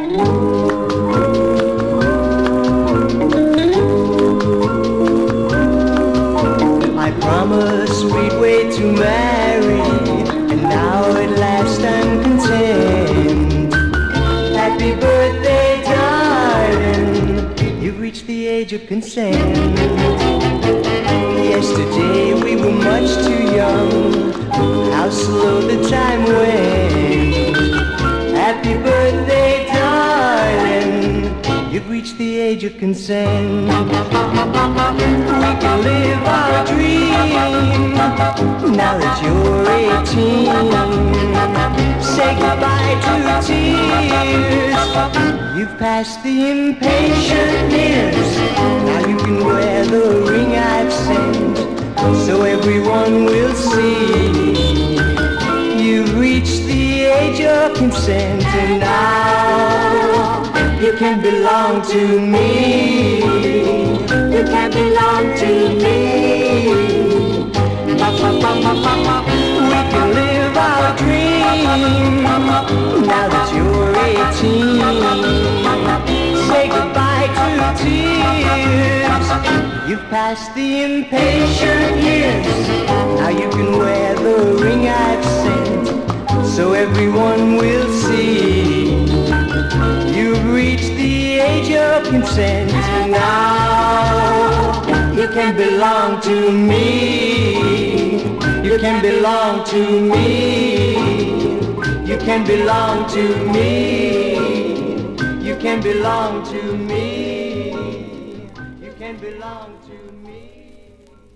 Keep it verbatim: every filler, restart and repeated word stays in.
I promised we'd wait to marry, and now at last I'm content. Happy birthday, darling, you've reached the age of consent. Yesterday we were much too young, how slow the time went. Happy birthday, darling, you've reached the age of consent. We can live our dream now that you're eighteen. Say goodbye to tears, you've passed the impatient years. Now you can wear the ring I've sent, so everyone will see you've reached the age of consent. And now you can belong to me, you can belong to me. We can live our dream now that you're eighteen. Say goodbye to tears, you've passed the impatient years. Now you can wear the ring I've sent, so everyone will see you've reached the age of consent. And now you can belong to me, you can belong to me, you can belong to me, you can belong to me, you can belong to me.